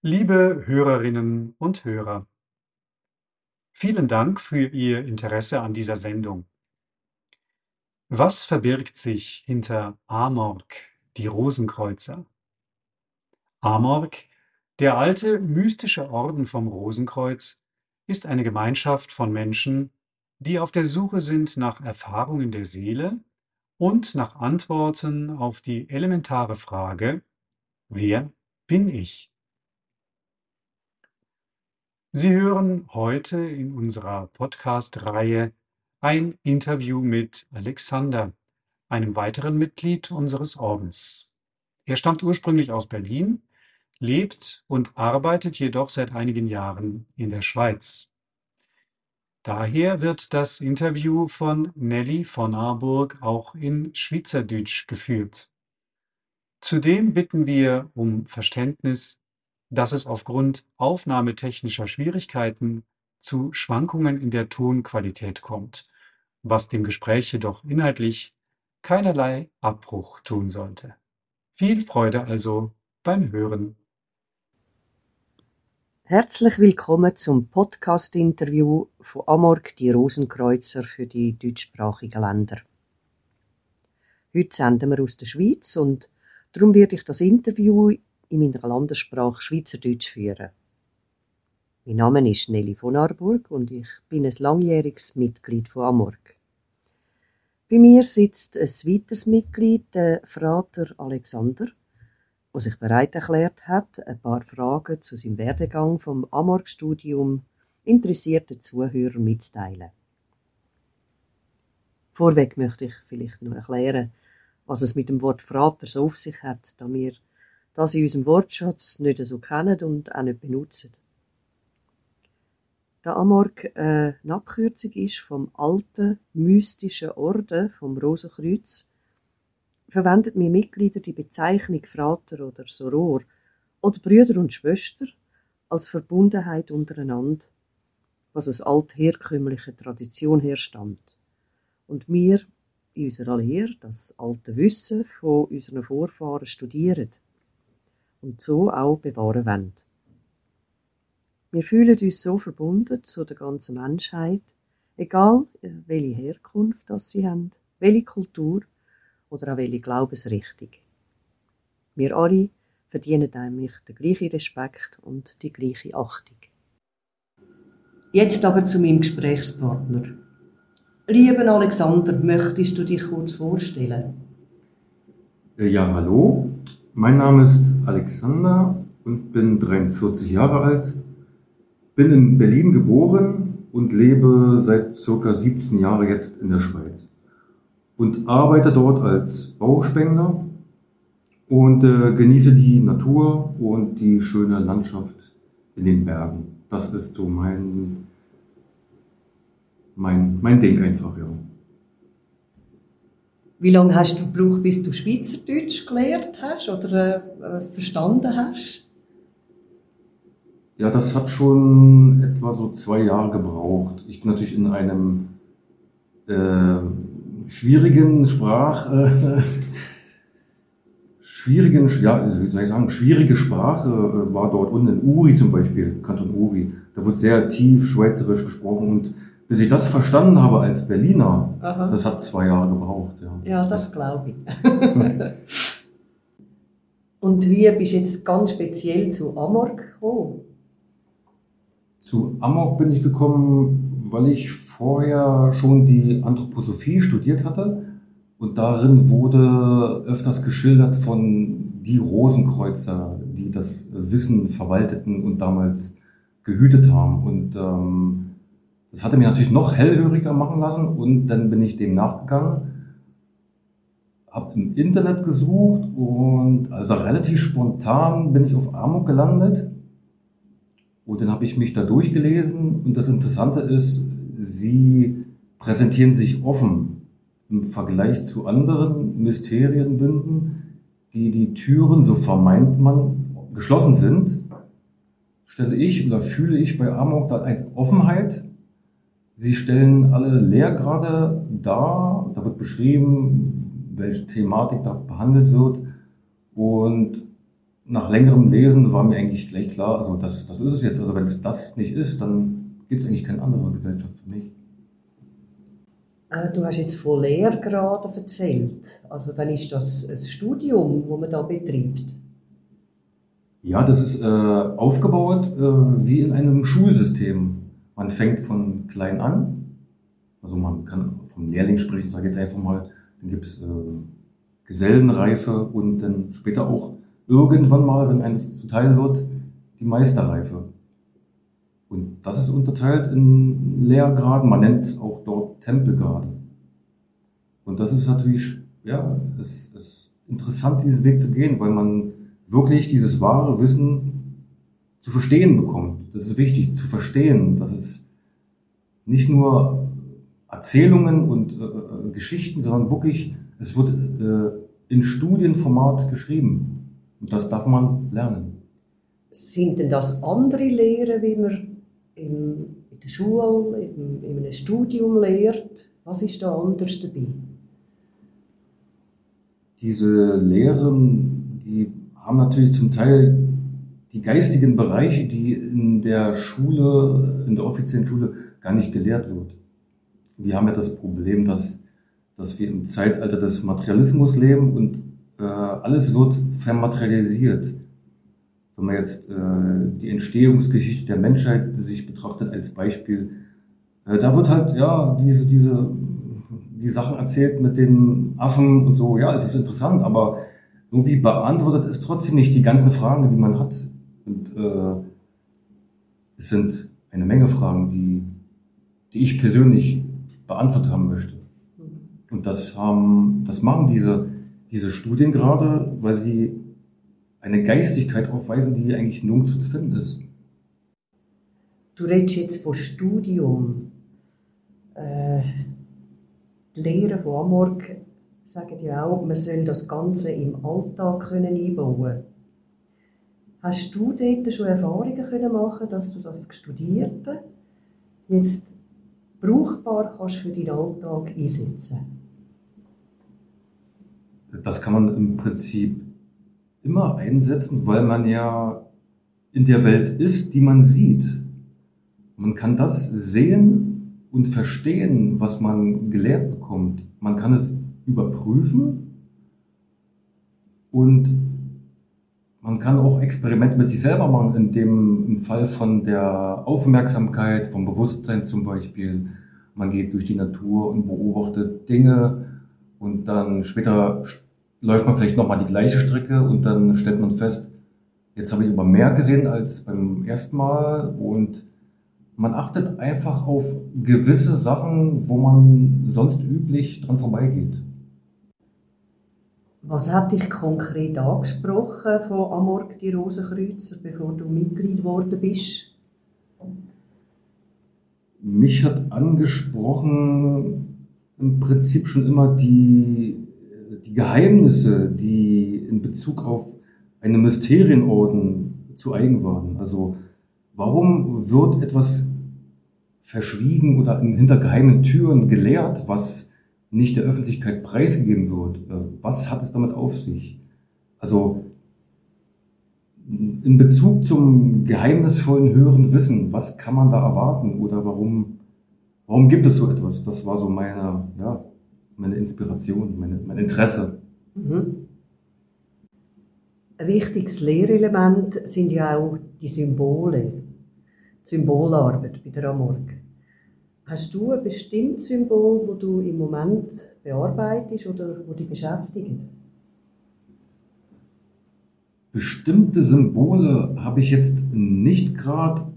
Liebe Hörerinnen und Hörer, vielen Dank für Ihr Interesse an dieser Sendung. Was verbirgt sich hinter Amorg, die Rosenkreuzer? Amorg, der alte mystische Orden vom Rosenkreuz, ist eine Gemeinschaft von Menschen, die auf der Suche sind nach Erfahrungen der Seele und nach Antworten auf die elementare Frage: Wer bin ich? Sie hören heute in unserer Podcast-Reihe ein Interview mit Alexander, einem weiteren Mitglied unseres Ordens. Er stammt ursprünglich aus Berlin, lebt und arbeitet jedoch seit einigen Jahren in der Schweiz. Daher wird das Interview von Nelly von Arburg auch in Schweizerdeutsch geführt. Zudem bitten wir um Verständnis, dass es aufgrund aufnahmetechnischer Schwierigkeiten zu Schwankungen in der Tonqualität kommt, was dem Gespräch jedoch inhaltlich keinerlei Abbruch tun sollte. Viel Freude also beim Hören. Herzlich willkommen zum Podcast-Interview von Amorg, die Rosenkreuzer für die deutschsprachigen Länder. Heute senden wir aus der Schweiz und darum werde ich das Interview in meiner Landessprache Schweizerdeutsch führen. Mein Name ist Nelly von Arburg und ich bin ein langjähriges Mitglied von Amorg. Bei mir sitzt ein weiteres Mitglied, der Frater Alexander, der sich bereit erklärt hat, ein paar Fragen zu seinem Werdegang vom Amorg-Studium interessierten Zuhörern mitzuteilen. Vorweg möchte ich vielleicht noch erklären, was es mit dem Wort Frater so auf sich hat, da wir das in unserem Wortschatz nicht so kennen und auch nicht benutzen. Da Amorg eine Abkürzung ist vom alten, mystischen Orden vom Rosenkreuz, verwenden wir Mitglieder die Bezeichnung Frater oder Soror oder Brüder und Schwester als Verbundenheit untereinander, was aus altherkömmlicher Tradition herstammt. Und wir in unserer Lehre das alte Wissen von unseren Vorfahren studieren und so auch bewahren wollen. Wir fühlen uns so verbunden zu der ganzen Menschheit, egal welche Herkunft das sie haben, welche Kultur oder auch welche Glaubensrichtung. Wir alle verdienen nämlich den gleichen Respekt und die gleiche Achtung. Jetzt aber zu meinem Gesprächspartner. Lieber Alexander, möchtest du dich kurz vorstellen? Ja, hallo. Mein Name ist Alexander und bin 43 Jahre alt. Bin in Berlin geboren und lebe seit ca. 17 Jahren jetzt in der Schweiz. Und arbeite dort als Bauspengler und genieße die Natur und die schöne Landschaft in den Bergen. Das ist so mein Ding einfach, ja. Wie lange hast du gebraucht, bis du Schweizerdeutsch gelernt hast oder verstanden hast? Ja, das hat schon etwa so 2 Jahre gebraucht. Ich bin natürlich in einem schwierige Sprache war dort unten in Uri zum Beispiel, Kanton Uri. Da wird sehr tief Schweizerisch gesprochen und bis ich das verstanden habe als Berliner, Aha. das hat 2 Jahre gebraucht. Ja, das glaube ich. Und wie bist du jetzt ganz speziell zu Amorg gekommen? Zu Amorg bin ich gekommen, weil ich vorher schon die Anthroposophie studiert hatte und darin wurde öfters geschildert von die Rosenkreuzer, die das Wissen verwalteten und damals gehütet haben. Und das hatte mich natürlich noch hellhöriger machen lassen und dann bin ich dem nachgegangen, habe im Internet gesucht und also relativ spontan bin ich auf Amorg gelandet. Und dann habe ich mich da durchgelesen und das Interessante ist, sie präsentieren sich offen im Vergleich zu anderen Mysterienbünden, die Türen, so vermeint man, geschlossen sind, stelle ich oder fühle ich bei Amorg da eine Offenheit. Sie stellen alle Lehrgrade dar, da wird beschrieben, welche Thematik da behandelt wird und nach längerem Lesen war mir eigentlich gleich klar, also das ist es jetzt. Also wenn es das nicht ist, dann gibt es eigentlich keine andere Gesellschaft für mich. Du hast jetzt von Lehrgraden erzählt. Also dann ist das ein Studium, das man da betreibt. Ja, das ist aufgebaut wie in einem Schulsystem. Man fängt von klein an, also man kann vom Lehrling sprechen, sage ich jetzt einfach mal, dann gibt es Gesellenreife und dann später auch irgendwann mal, wenn eines zuteil wird, die Meisterreife. Und das ist unterteilt in Lehrgraden, man nennt es auch dort Tempelgrade. Und das ist natürlich, ja, es ist interessant, diesen Weg zu gehen, weil man wirklich dieses wahre Wissen zu verstehen bekommt. Das ist wichtig, zu verstehen, dass es nicht nur Erzählungen und Geschichten, sondern wirklich, es wird in Studienformat geschrieben. Und das darf man lernen. Sind denn das andere Lehren, wie man in der Schule, in einem Studium lehrt? Was ist da anders dabei? Diese Lehren, die haben natürlich zum Teil die geistigen Bereiche, die in der Schule, in der offiziellen Schule gar nicht gelehrt wird. Wir haben ja das Problem, dass wir im Zeitalter des Materialismus leben und alles wird vermaterialisiert. Wenn man jetzt die Entstehungsgeschichte der Menschheit sich betrachtet als Beispiel, da wird halt ja die Sachen erzählt mit den Affen und so. Ja, es ist interessant, aber irgendwie beantwortet es trotzdem nicht die ganzen Fragen, die man hat. Und es sind eine Menge Fragen, die ich persönlich beantwortet haben möchte. Und das machen diese Studien gerade, weil sie eine Geistigkeit aufweisen, die eigentlich nirgendwo zu finden ist. Du redest jetzt von Studium. Die Lehrer von Amorg sagen ja auch, man soll das Ganze im Alltag einbauen können. Hast du dort schon Erfahrungen machen, dass du das Studierte jetzt brauchbar kannst für deinen Alltag einsetzen? Das kann man im Prinzip immer einsetzen, weil man ja in der Welt ist, die man sieht. Man kann das sehen und verstehen, was man gelehrt bekommt. Man kann es überprüfen und man kann auch Experimente mit sich selber machen, im Fall von der Aufmerksamkeit, vom Bewusstsein zum Beispiel. Man geht durch die Natur und beobachtet Dinge und dann später läuft man vielleicht nochmal die gleiche Strecke und dann stellt man fest, jetzt habe ich aber mehr gesehen als beim ersten Mal und man achtet einfach auf gewisse Sachen, wo man sonst üblich dran vorbeigeht. Was hat dich konkret angesprochen von Amorg die Rosenkreuzer, bevor du Mitglied geworden bist? Mich hat angesprochen im Prinzip schon immer die Geheimnisse, die in Bezug auf einen Mysterienorden zu eigen waren. Also warum wird etwas verschwiegen oder hinter geheimen Türen gelehrt, was nicht der Öffentlichkeit preisgegeben wird? Was hat es damit auf sich? Also in Bezug zum geheimnisvollen höheren Wissen, was kann man da erwarten oder warum gibt es so etwas? Das war so meine Inspiration, mein Interesse. Mhm. Ein wichtiges Lehrelement sind ja auch die Symbole, die Symbolarbeit bei der Amorg. Hast du ein bestimmtes Symbol, das du im Moment bearbeitest oder das dich beschäftigt? Bestimmte Symbole habe ich jetzt nicht gerade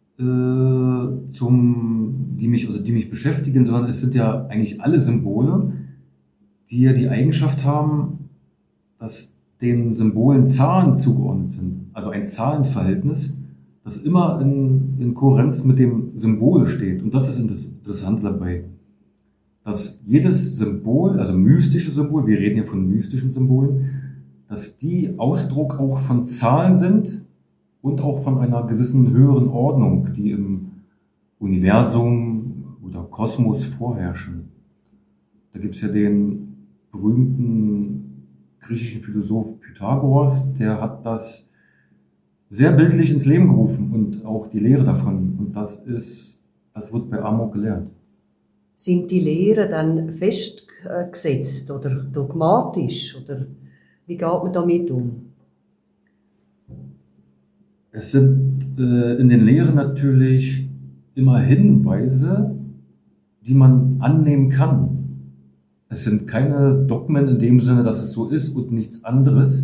die mich beschäftigen, sondern es sind ja eigentlich alle Symbole, die ja die Eigenschaft haben, dass den Symbolen Zahlen zugeordnet sind. Also ein Zahlenverhältnis, das immer in Kohärenz mit dem Symbol steht. Und das ist interessant dabei, dass jedes Symbol, also mystische Symbol, wir reden ja von mystischen Symbolen, dass die Ausdruck auch von Zahlen sind und auch von einer gewissen höheren Ordnung, die im Universum oder Kosmos vorherrschen. Da gibt es ja den berühmten griechischen Philosoph Pythagoras, der hat das sehr bildlich ins Leben gerufen und auch die Lehre davon. Und das wird bei Amor gelehrt. Sind die Lehren dann festgesetzt oder dogmatisch? Oder wie geht man damit um? Es sind in den Lehren natürlich immer Hinweise, die man annehmen kann. Es sind keine Dogmen in dem Sinne, dass es so ist und nichts anderes,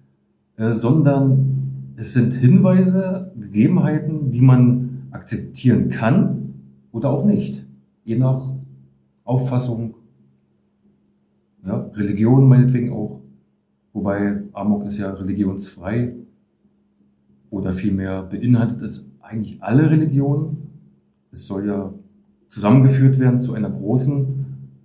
sondern es sind Hinweise, Gegebenheiten, die man akzeptieren kann oder auch nicht, je nach Auffassung, ja, Religion meinetwegen auch, wobei Amok ist ja religionsfrei oder vielmehr beinhaltet es eigentlich alle Religionen. Es soll ja zusammengeführt werden zu einer großen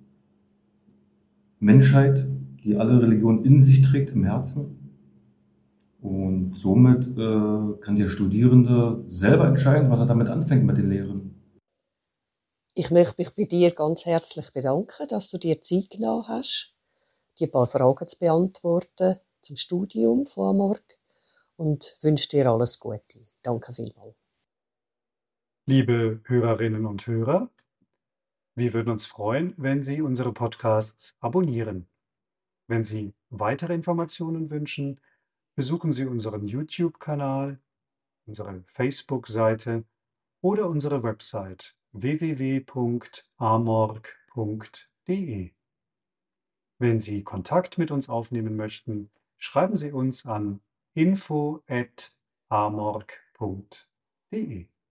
Menschheit, die alle Religionen in sich trägt, im Herzen. Und somit kann der Studierende selber entscheiden, was er damit anfängt mit den Lehren. Ich möchte mich bei dir ganz herzlich bedanken, dass du dir Zeit genommen hast, die paar Fragen zu beantworten zum Studium von Amorg und wünsche dir alles Gute. Danke vielmals. Liebe Hörerinnen und Hörer, wir würden uns freuen, wenn Sie unsere Podcasts abonnieren. Wenn Sie weitere Informationen wünschen, besuchen Sie unseren YouTube-Kanal, unsere Facebook-Seite oder unsere Website www.amorg.de. Wenn Sie Kontakt mit uns aufnehmen möchten, schreiben Sie uns an info@amorg.de.